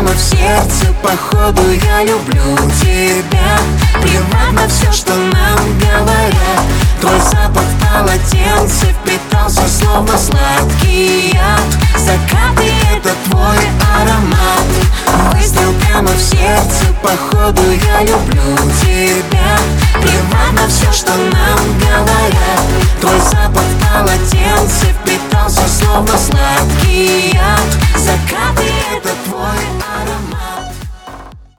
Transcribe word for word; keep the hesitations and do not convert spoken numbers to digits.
прямо в сердце, походу я люблю тебя. Плевать на все, что нам говорят. Твой запах в полотенце впитался, словно сладкий яд. Закаты — это твой аромат. Выстрел прямо в сердце, походу я люблю тебя. Плевать на все, что нам говорят.